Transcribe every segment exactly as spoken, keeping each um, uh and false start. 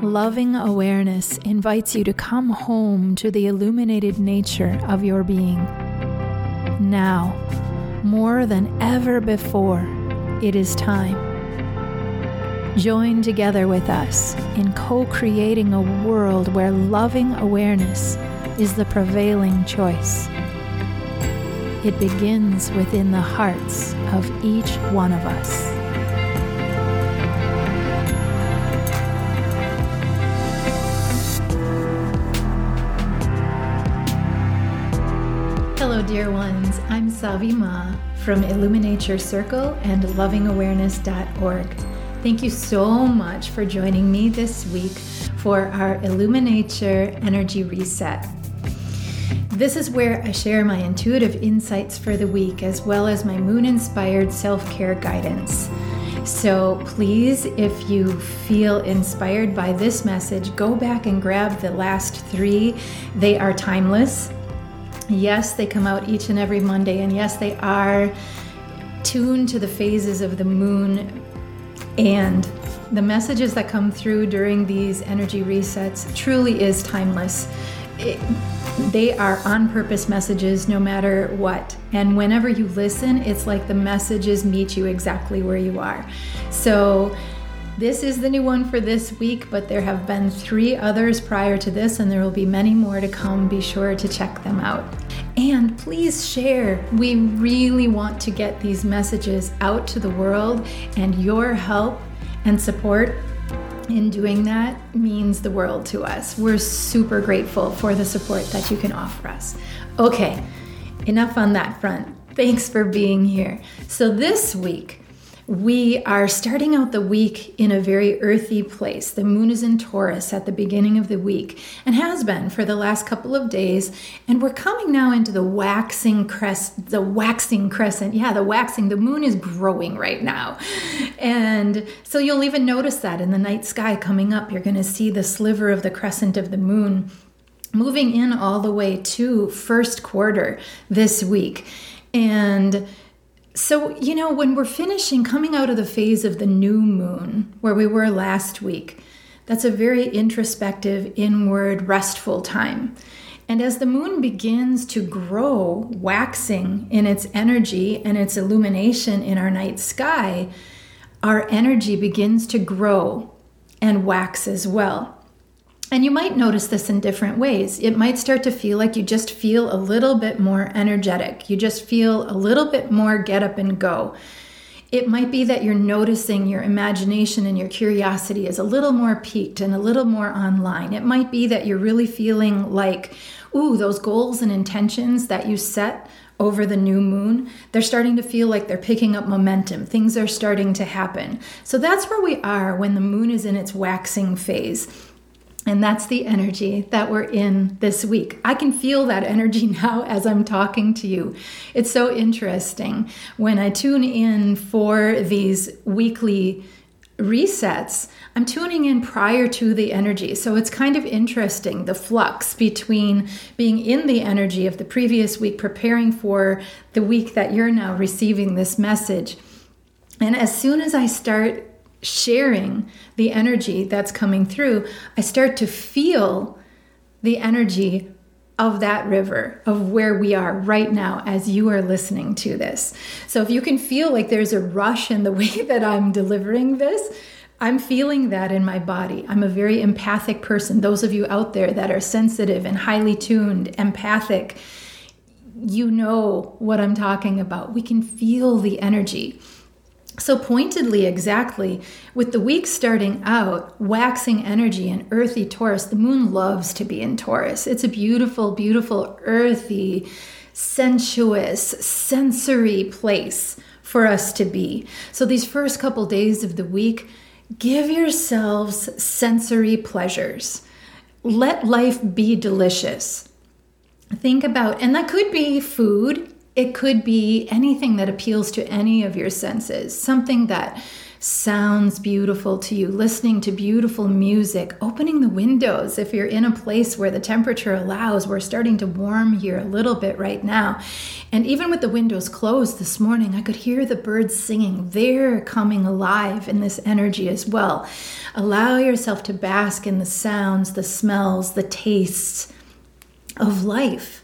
Loving awareness invites you to come home to the illuminated nature of your being. Now, more than ever before, it is time. Join together with us in co-creating a world where loving awareness is the prevailing choice. It begins within the hearts of each one of us. Hello, dear ones. I'm Savi Ma from Illuminate Your Circle and loving awareness dot org. Thank you so much for joining me this week for our Illuminate Your Energy Reset. This is where I share my intuitive insights for the week as well as my moon-inspired self-care guidance. So please, if you feel inspired by this message, go back and grab the last three. They are timeless. Yes, they come out each and every Monday, and yes, they are tuned to the phases of the moon, and the messages that come through during these energy resets truly is timeless. It, they are on-purpose messages no matter what, and whenever you listen, it's like the messages meet you exactly where you are. So this is the new one for this week, but there have been three others prior to this, and there will be many more to come. Be sure to check them out. And please share. We really want to get these messages out to the world, and your help and support in doing that means the world to us. We're super grateful for the support that you can offer us. Okay, enough on that front. Thanks for being here. So this week, we are starting out the week in a very earthy place. The moon is in Taurus at the beginning of the week and has been for the last couple of days. And we're coming now into the waxing crest, the waxing crescent. Yeah, the waxing. The moon is growing right now. And so you'll even notice that in the night sky coming up, you're going to see the sliver of the crescent of the moon moving in all the way to first quarter this week. And so, you know, when we're finishing, coming out of the phase of the new moon, where we were last week, that's a very introspective, inward, restful time. And as the moon begins to grow, waxing in its energy and its illumination in our night sky, our energy begins to grow and wax as well. And you might notice this in different ways. It might start to feel like you just feel a little bit more energetic. You just feel a little bit more get up and go. It might be that you're noticing your imagination and your curiosity is a little more piqued and a little more online. It might be that you're really feeling like, ooh, those goals and intentions that you set over the new moon, they're starting to feel like they're picking up momentum. Things are starting to happen. So that's where we are when the moon is in its waxing phase. And that's the energy that we're in this week. I can feel that energy now as I'm talking to you. It's so interesting. When I tune in for these weekly resets, I'm tuning in prior to the energy. So it's kind of interesting, the flux between being in the energy of the previous week, preparing for the week that you're now receiving this message. And as soon as I start sharing the energy that's coming through, I start to feel the energy of that river, of where we are right now as you are listening to this. So if you can feel like there's a rush in the way that I'm delivering this, I'm feeling that in my body. I'm a very empathic person. Those of you out there that are sensitive and highly tuned, empathic, you know what I'm talking about. We can feel the energy. So pointedly, exactly, with the week starting out, waxing energy in earthy Taurus, the moon loves to be in Taurus. It's a beautiful, beautiful, earthy, sensuous, sensory place for us to be. So these first couple days of the week, give yourselves sensory pleasures. Let life be delicious. Think about, and that could be food. It could be anything that appeals to any of your senses, something that sounds beautiful to you, listening to beautiful music, opening the windows. If you're in a place where the temperature allows, we're starting to warm here a little bit right now. And even with the windows closed this morning, I could hear the birds singing. They're coming alive in this energy as well. Allow yourself to bask in the sounds, the smells, the tastes of life.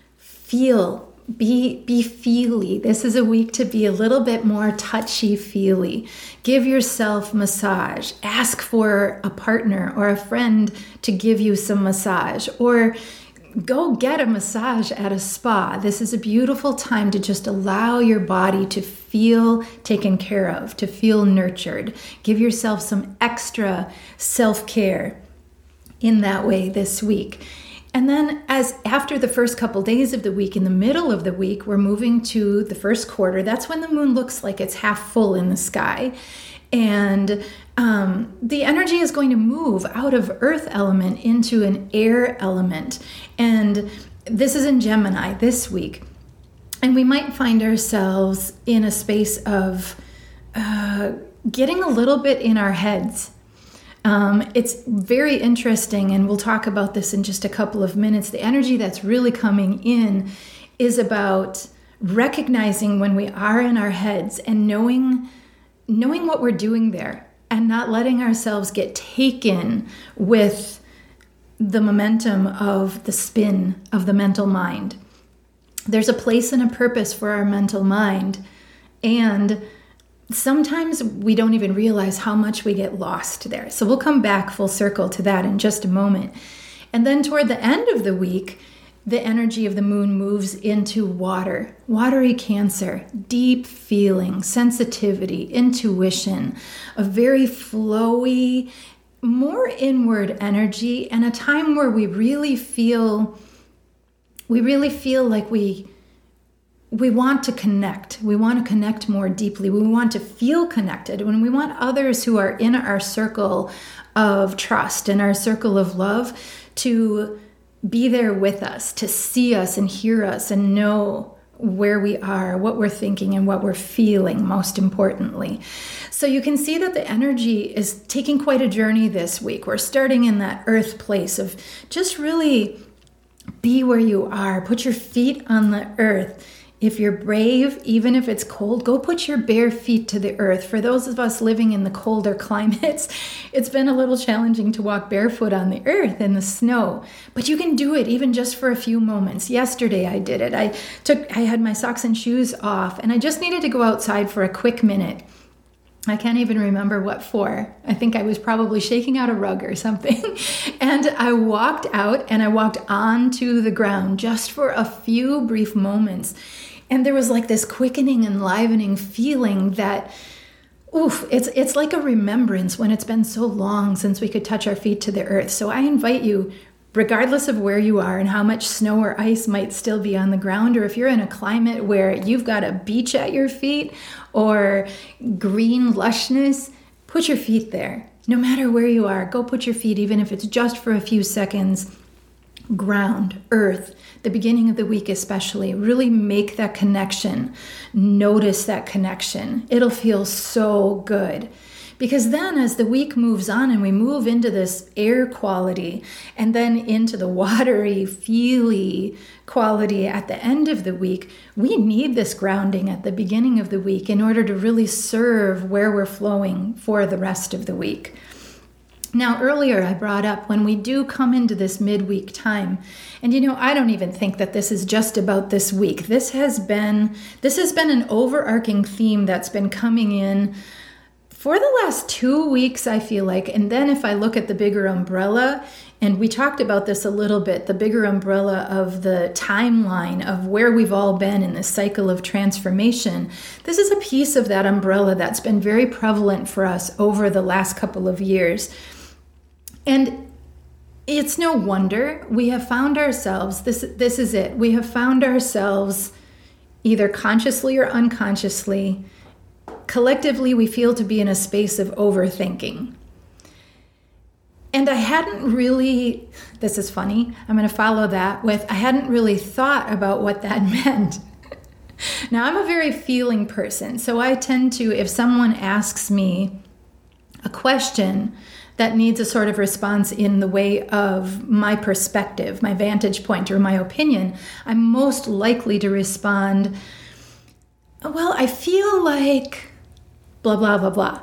Feel. Be be feely. This is a week to be a little bit more touchy-feely. Give yourself massage. Ask for a partner or a friend to give you some massage, or go get a massage at a spa. This is a beautiful time to just allow your body to feel taken care of, to feel nurtured. Give yourself some extra self-care in that way this week. And then as after the first couple days of the week, in the middle of the week, we're moving to the first quarter. That's when the moon looks like it's half full in the sky. And um, the energy is going to move out of earth element into an air element. And this is in Gemini this week. And we might find ourselves in a space of uh, getting a little bit in our heads. Um, it's very interesting, and we'll talk about this in just a couple of minutes. The energy that's really coming in is about recognizing when we are in our heads and knowing, knowing what we're doing there, and not letting ourselves get taken with the momentum of the spin of the mental mind. There's a place and a purpose for our mental mind, and sometimes we don't even realize how much we get lost there. So we'll come back full circle to that in just a moment. And then toward the end of the week, the energy of the moon moves into water, watery Cancer, deep feeling, sensitivity, intuition, a very flowy, more inward energy, and a time where we really feel, we really feel like we We want to connect. We want to connect more deeply. We want to feel connected. When we want others who are in our circle of trust, in our circle of love, to be there with us, to see us and hear us and know where we are, what we're thinking, and what we're feeling, most importantly. So you can see that the energy is taking quite a journey this week. We're starting in that earth place of just really be where you are. Put your feet on the earth. If you're brave, even if it's cold, go put your bare feet to the earth. For those of us living in the colder climates, it's been a little challenging to walk barefoot on the earth in the snow. But you can do it even just for a few moments. Yesterday I did it. I took, I had my socks and shoes off, and I just needed to go outside for a quick minute. I can't even remember what for. I think I was probably shaking out a rug or something. And I walked out and I walked onto the ground just for a few brief moments. And there was like this quickening, enlivening feeling that, oof, it's it's like a remembrance when it's been so long since we could touch our feet to the earth. So I invite you, regardless of where you are and how much snow or ice might still be on the ground, or if you're in a climate where you've got a beach at your feet or green lushness, put your feet there. No matter where you are, go put your feet, even if it's just for a few seconds. Ground, earth, the beginning of the week especially. Really make that connection. Notice that connection. It'll feel so good. Because then as the week moves on and we move into this air quality and then into the watery, feely quality at the end of the week, we need this grounding at the beginning of the week in order to really serve where we're flowing for the rest of the week. Now, earlier I brought up when we do come into this midweek time, and you know, I don't even think that this is just about this week. This has been, this has been an overarching theme that's been coming in for the last two weeks, I feel like. And then if I look at the bigger umbrella, and we talked about this a little bit, the bigger umbrella of the timeline of where we've all been in this cycle of transformation, this is a piece of that umbrella that's been very prevalent for us over the last couple of years. And it's no wonder we have found ourselves, this, this is it, we have found ourselves either consciously or unconsciously, collectively we feel to be in a space of overthinking. And I hadn't really, this is funny, I'm going to follow that with, I hadn't really thought about what that meant. Now, I'm a very feeling person, so I tend to, if someone asks me a question that needs a sort of response in the way of my perspective, my vantage point, or my opinion, I'm most likely to respond, well, I feel like blah, blah, blah, blah.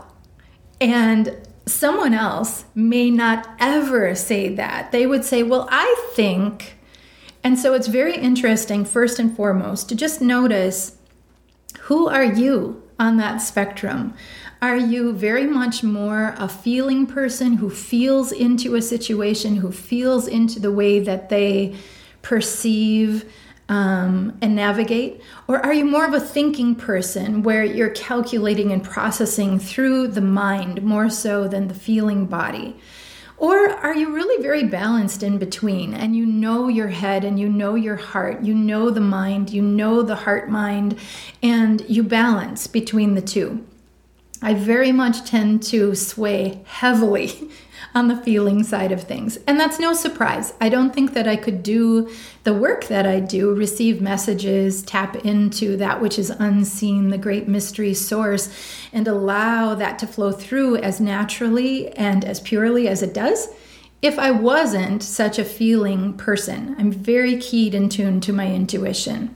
And someone else may not ever say that. They would say, well, I think. And so it's very interesting, first and foremost, to just notice, who are you on that spectrum? Are you very much more a feeling person who feels into a situation, who feels into the way that they perceive um, and navigate? Or are you more of a thinking person where you're calculating and processing through the mind more so than the feeling body? Or are you really very balanced in between, and you know your head and you know your heart, you know the mind, you know the heart-mind, and you balance between the two? I very much tend to sway heavily on the feeling side of things. And that's no surprise. I don't think that I could do the work that I do, receive messages, tap into that which is unseen, the great mystery source, and allow that to flow through as naturally and as purely as it does, if I wasn't such a feeling person. I'm very keyed and tuned to my intuition.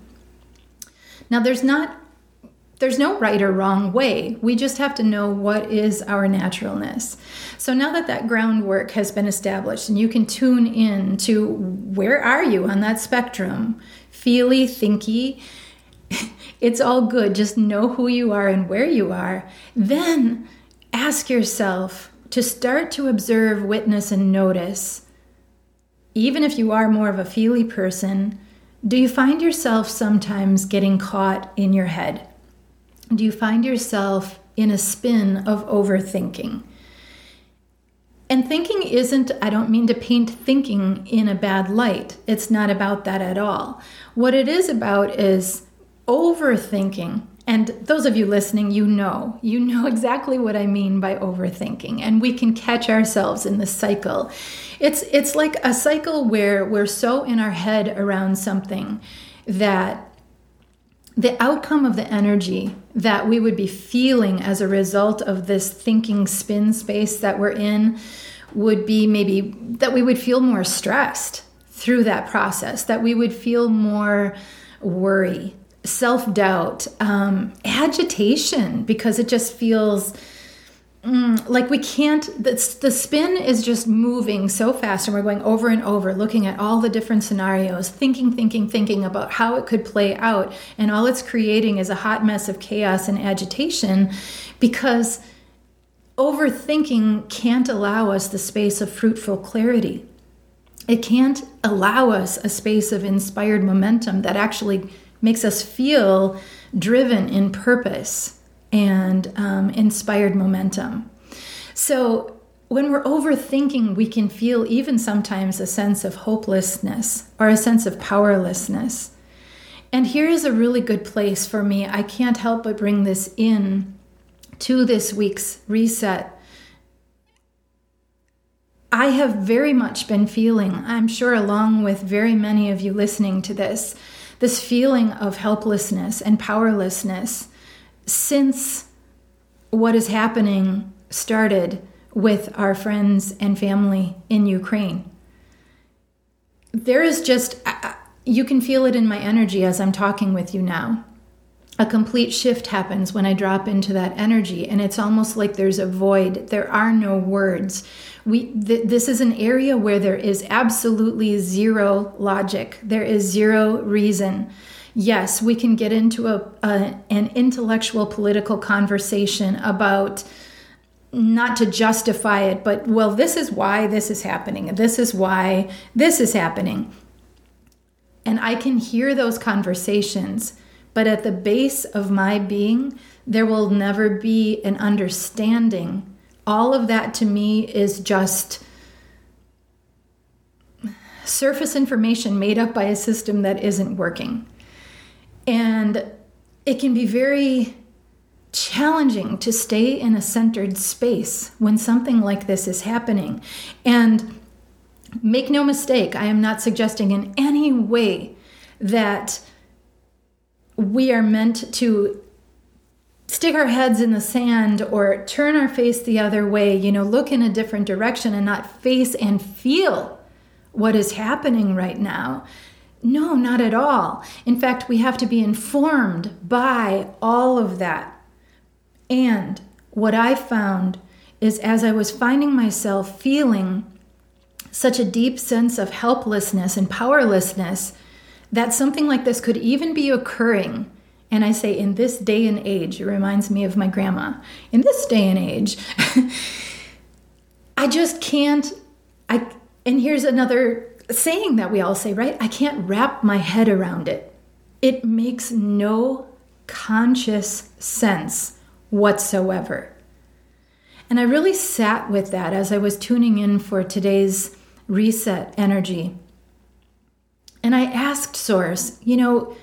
Now, there's not There's no right or wrong way. We just have to know what is our naturalness. So now that that groundwork has been established and you can tune in to where are you on that spectrum, feely, thinky, it's all good. Just know who you are and where you are. Then ask yourself to start to observe, witness, and notice. Even if you are more of a feely person, do you find yourself sometimes getting caught in your head? Do you find yourself in a spin of overthinking? And thinking isn't, I don't mean to paint thinking in a bad light. It's not about that at all. What it is about is overthinking. And those of you listening, you know, you know exactly what I mean by overthinking. And we can catch ourselves in the cycle. It's, it's like a cycle where we're so in our head around something that the outcome of the energy that we would be feeling as a result of this thinking spin space that we're in would be maybe that we would feel more stressed through that process, that we would feel more worry, self-doubt, um, agitation, because it just feels Mm, like we can't, the, the spin is just moving so fast, and we're going over and over, looking at all the different scenarios, thinking, thinking, thinking about how it could play out. And all it's creating is a hot mess of chaos and agitation, because overthinking can't allow us the space of fruitful clarity. It can't allow us a space of inspired momentum that actually makes us feel driven in purpose and um, inspired momentum. So when we're overthinking, we can feel even sometimes a sense of hopelessness or a sense of powerlessness. And here is a really good place for me. I can't help but bring this in to this week's reset. I have very much been feeling, I'm sure along with very many of you listening to this, this feeling of helplessness and powerlessness since what is happening started with our friends and family in Ukraine. There is just, you can feel it in my energy as I'm talking with you now. A complete shift happens when I drop into that energy, and it's almost like there's a void. There are no words. We th- this is an area where there is absolutely zero logic. There is zero reason. Yes, we can get into a, a an intellectual political conversation about, not to justify it, but, well, this is why this is happening. This is why this is happening. And I can hear those conversations, but at the base of my being, there will never be an understanding. All of that to me is just surface information made up by a system that isn't working. And it can be very challenging to stay in a centered space when something like this is happening. And make no mistake, I am not suggesting in any way that we are meant to stick our heads in the sand or turn our face the other way, you know, look in a different direction and not face and feel what is happening right now. No, not at all. In fact, we have to be informed by all of that. And what I found is as I was finding myself feeling such a deep sense of helplessness and powerlessness, that something like this could even be occurring. And I say, in this day and age, it reminds me of my grandma. In this day and age, I just can't, I, and here's another saying that we all say, right? I can't wrap my head around it. It makes no conscious sense whatsoever. And I really sat with that as I was tuning in for today's reset energy. And I asked Source, you know,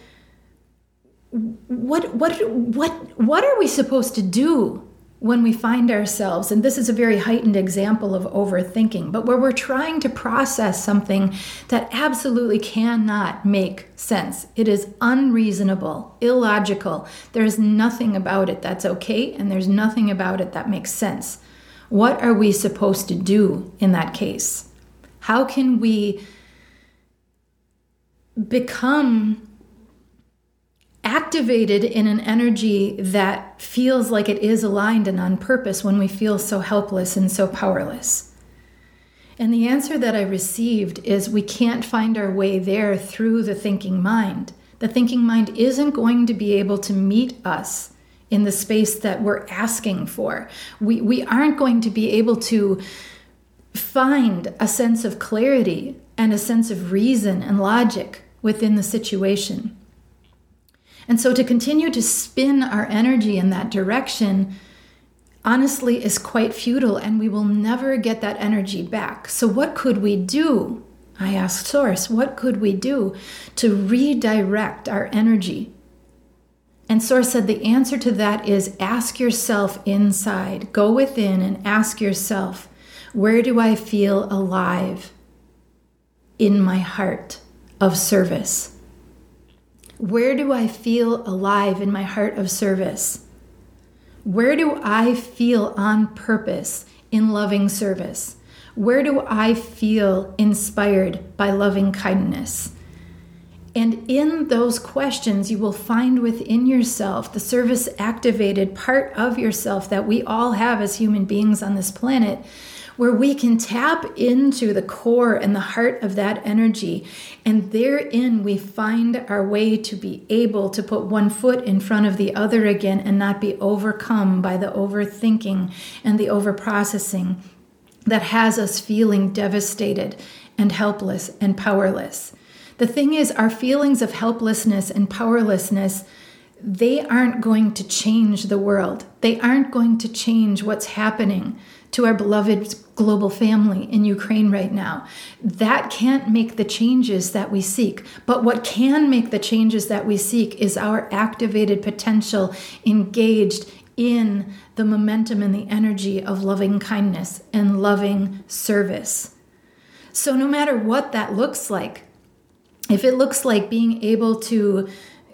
what what what what are we supposed to do when we find ourselves, and this is a very heightened example of overthinking, but where we're trying to process something that absolutely cannot make sense. It is unreasonable, illogical. There's nothing about it that's okay, and there's nothing about it that makes sense. What are we supposed to do in that case? How can we become activated in an energy that feels like it is aligned and on purpose when we feel so helpless and so powerless? And the answer that I received is we can't find our way there through the thinking mind. The thinking mind isn't going to be able to meet us in the space that we're asking for. We, we aren't going to be able to find a sense of clarity and a sense of reason and logic within the situation. And so to continue to spin our energy in that direction, honestly, is quite futile, and we will never get that energy back. So what could we do? I asked Source, what could we do to redirect our energy? And Source said the answer to that is ask yourself inside. Go within and ask yourself, where do I feel alive in my heart of service? Where do I feel alive in my heart of service? Where do I feel on purpose in loving service? Where do I feel inspired by loving kindness? And in those questions, you will find within yourself the service-activated part of yourself that we all have as human beings on this planet, where we can tap into the core and the heart of that energy. And therein, we find our way to be able to put one foot in front of the other again and not be overcome by the overthinking and the overprocessing that has us feeling devastated and helpless and powerless. The thing is, our feelings of helplessness and powerlessness, they aren't going to change the world. They aren't going to change what's happening to our beloved global family in Ukraine right now. That can't make the changes that we seek. But what can make the changes that we seek is our activated potential engaged in the momentum and the energy of loving kindness and loving service. So no matter what that looks like, if it looks like being able to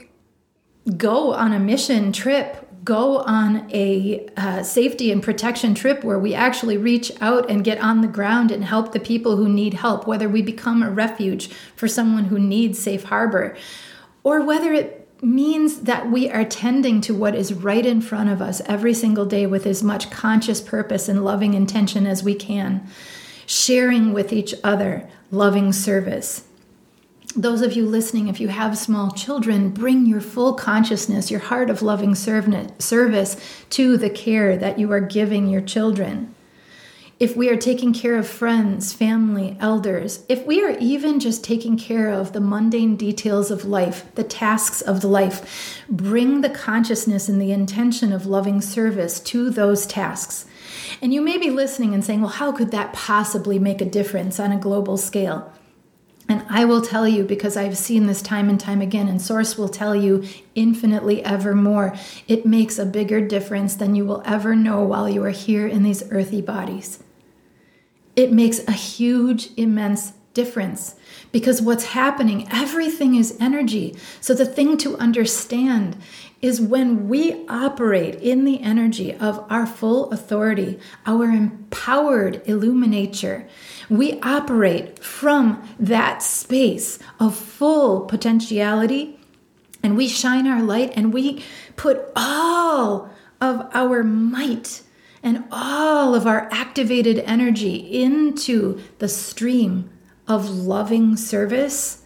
go on a mission trip, go on a uh, safety and protection trip where we actually reach out and get on the ground and help the people who need help, whether we become a refuge for someone who needs safe harbor, or whether it means that we are tending to what is right in front of us every single day with as much conscious purpose and loving intention as we can, sharing with each other loving service. Those of you listening, if you have small children, bring your full consciousness, your heart of loving service to the care that you are giving your children. If we are taking care of friends, family, elders, if we are even just taking care of the mundane details of life, the tasks of life, bring the consciousness and the intention of loving service to those tasks. And you may be listening and saying, well, how could that possibly make a difference on a global scale? And I will tell you, because I've seen this time and time again, and Source will tell you infinitely ever more, it makes a bigger difference than you will ever know while you are here in these earthy bodies. It makes a huge, immense difference, because what's happening, everything is energy. So the thing to understand is when we operate in the energy of our full authority, our empowered illuminature, we operate from that space of full potentiality, and we shine our light, and we put all of our might and all of our activated energy into the stream of loving service.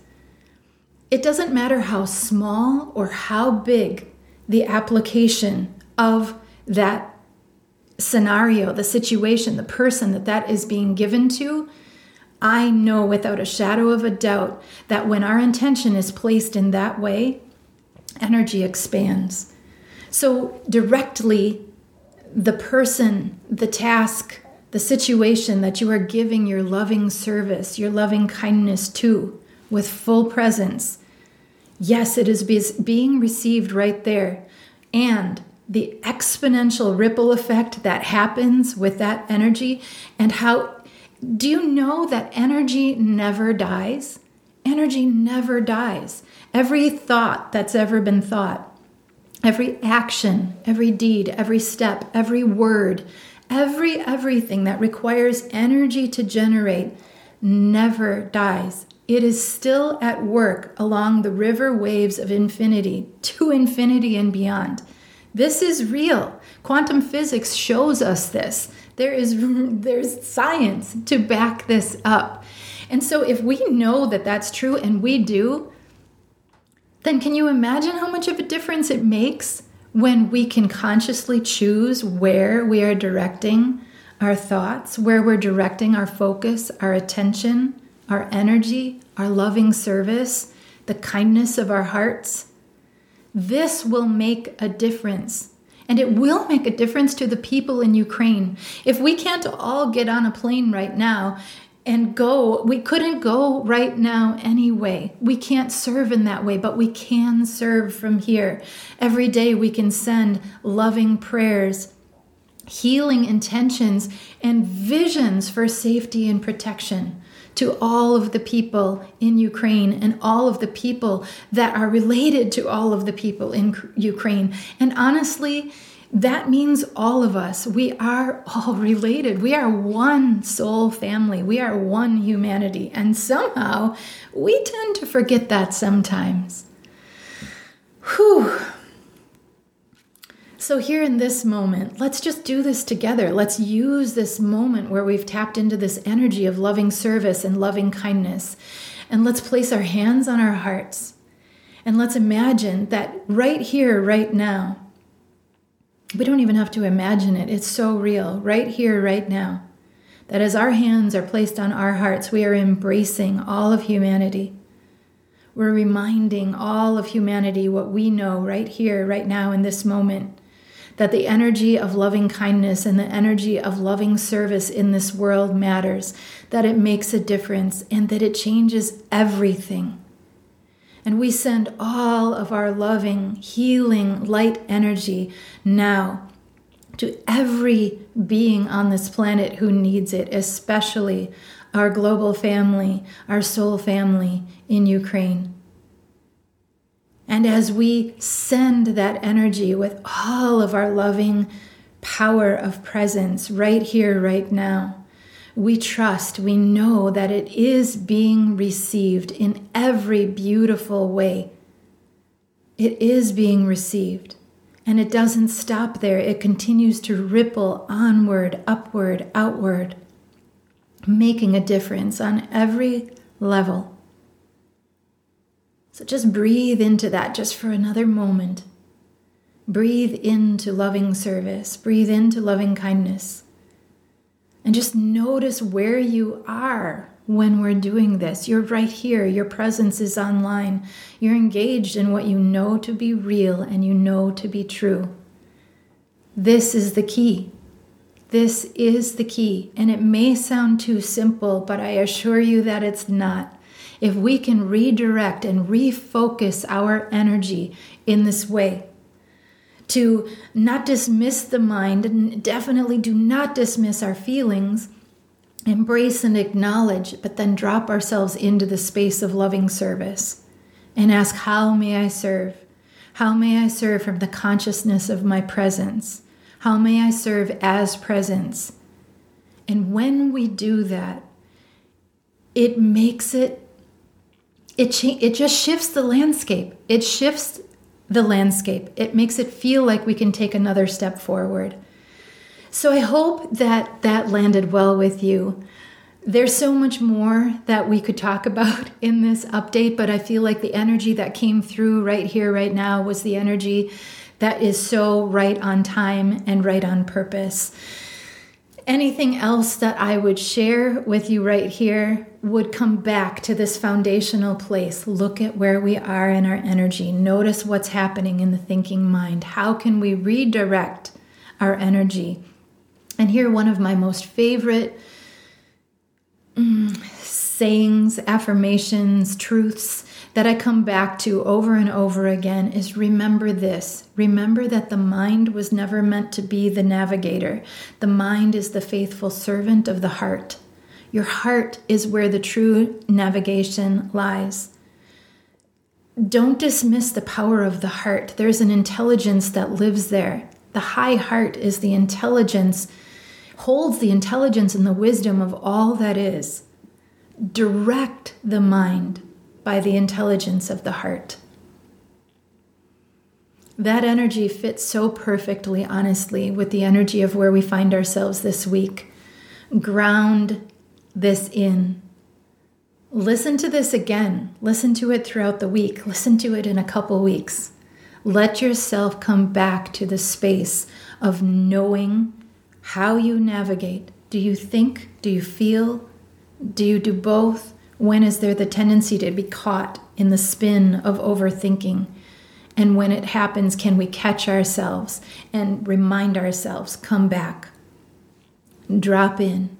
It doesn't matter how small or how big the application of that scenario, the situation, the person that that is being given to. I know without a shadow of a doubt that when our intention is placed in that way, energy expands. So directly, the person, the task, the situation that you are giving your loving service, your loving kindness to, with full presence, yes, it is being received right there. And the exponential ripple effect that happens with that energy, and how, do you know that energy never dies? Energy never dies. Every thought that's ever been thought, every action, every deed, every step, every word, every everything that requires energy to generate never dies. It is still at work along the river waves of infinity to infinity and beyond. This is real. Quantum physics shows us this. There is there's science to back this up. And so if we know that that's true, and we do, then can you imagine how much of a difference it makes when we can consciously choose where we are directing our thoughts, where we're directing our focus, our attention, our energy, our loving service, the kindness of our hearts? This will make a difference. And it will make a difference to the people in Ukraine. If we can't all get on a plane right now and go, we couldn't go right now anyway. We can't serve in that way, but we can serve from here. Every day we can send loving prayers, healing intentions, and visions for safety and protection to all of the people in Ukraine and all of the people that are related to all of the people in Ukraine. And honestly, that means all of us. We are all related. We are one soul family. We are one humanity. And somehow we tend to forget that sometimes. Whew. So here in this moment, let's just do this together. Let's use this moment where we've tapped into this energy of loving service and loving kindness. And let's place our hands on our hearts. And let's imagine that right here, right now, we don't even have to imagine it. It's so real, right here, right now, that as our hands are placed on our hearts, we are embracing all of humanity. We're reminding all of humanity what we know right here, right now, in this moment, that the energy of loving kindness and the energy of loving service in this world matters, that it makes a difference, and that it changes everything. And we send all of our loving, healing, light energy now to every being on this planet who needs it, especially our global family, our soul family in Ukraine. And as we send that energy with all of our loving power of presence right here, right now, we trust, we know that it is being received in every beautiful way. It is being received. And it doesn't stop there. It continues to ripple onward, upward, outward, making a difference on every level. So just breathe into that just for another moment. Breathe into loving service. Breathe into loving kindness. And just notice where you are when we're doing this. You're right here. Your presence is online. You're engaged in what you know to be real and you know to be true. This is the key. This is the key. And it may sound too simple, but I assure you that it's not. If we can redirect and refocus our energy in this way, to not dismiss the mind, and definitely do not dismiss our feelings, embrace and acknowledge, but then drop ourselves into the space of loving service and ask, how may I serve? How may I serve from the consciousness of my presence? How may I serve as presence? And when we do that, it makes it, it, cha- it just shifts the landscape. It shifts the landscape. It makes it feel like we can take another step forward. So I hope that that landed well with you. There's so much more that we could talk about in this update, but I feel like the energy that came through right here, right now, was the energy that is so right on time and right on purpose. Anything else that I would share with you right here would come back to this foundational place. Look at where we are in our energy. Notice what's happening in the thinking mind. How can we redirect our energy? And here, one of my most favorite mm, sayings, affirmations, truths that I come back to over and over again is, remember this. Remember that the mind was never meant to be the navigator. The mind is the faithful servant of the heart. Your heart is where the true navigation lies. Don't dismiss the power of the heart. There's an intelligence that lives there. The high heart is the intelligence, holds the intelligence and the wisdom of all that is. Direct the mind by the intelligence of the heart. That energy fits so perfectly, honestly, with the energy of where we find ourselves this week. Ground this in. Listen to this again. Listen to it throughout the week. Listen to it in a couple weeks. Let yourself come back to the space of knowing how you navigate. Do you think? Do you feel? Do you do both? When is there the tendency to be caught in the spin of overthinking? And when it happens, can we catch ourselves and remind ourselves, come back, drop in.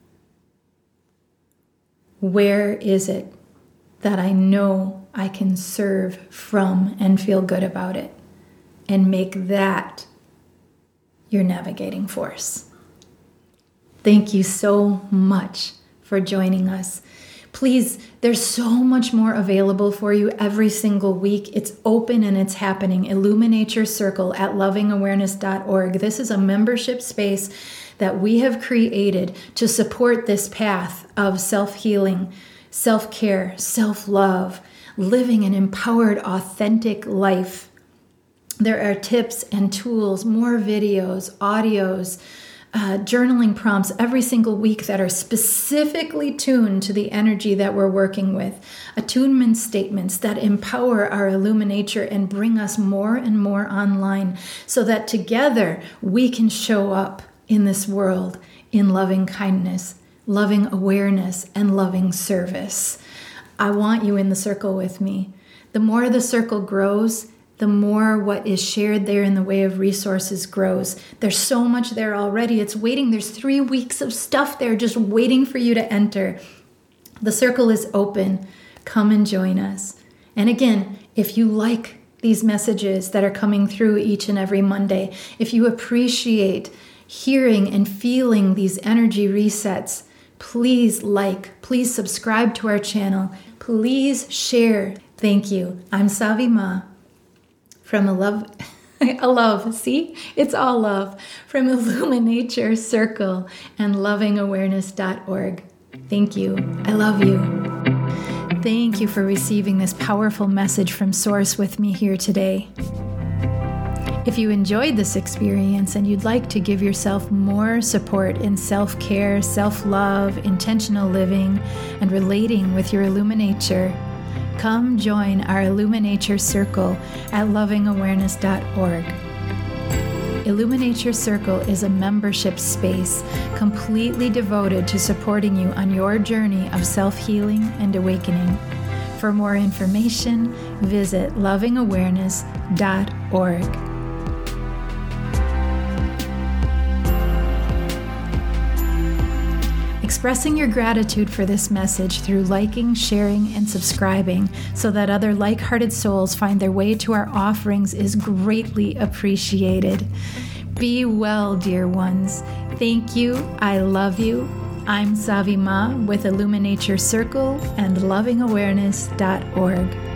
Where is it that I know I can serve from and feel good about it? And make that your navigating force. Thank you so much for joining us. Please, there's so much more available for you every single week. It's open and it's happening. Illuminate Your Circle at loving awareness dot org. This is a membership space that we have created to support this path of self-healing, self-care, self-love, living an empowered, authentic life. There are tips and tools, more videos, audios, Uh, journaling prompts every single week that are specifically tuned to the energy that we're working with. Attunement statements that empower our Illuminature and bring us more and more online so that together we can show up in this world in loving kindness, loving awareness, and loving service. I want you in the circle with me. The more the circle grows, the more what is shared there in the way of resources grows. There's so much there already. It's waiting. There's three weeks of stuff there just waiting for you to enter. The circle is open. Come and join us. And again, if you like these messages that are coming through each and every Monday, if you appreciate hearing and feeling these energy resets, please like, please subscribe to our channel. Please share. Thank you. I'm Savi Ma. From a love, a love, see? It's all love. From Illuminate Your Circle and loving awareness dot org. Thank you. I love you. Thank you for receiving this powerful message from Source with me here today. If you enjoyed this experience and you'd like to give yourself more support in self-care, self-love, intentional living, and relating with your Illuminature, come join our Illuminate Your Circle at loving awareness dot org. Illuminate Your Circle is a membership space completely devoted to supporting you on your journey of self-healing and awakening. For more information, visit loving awareness dot org. Expressing your gratitude for this message through liking, sharing, and subscribing so that other like-hearted souls find their way to our offerings is greatly appreciated. Be well, dear ones. Thank you. I love you. I'm Savi Ma with Illuminate Your Circle and loving awareness dot org.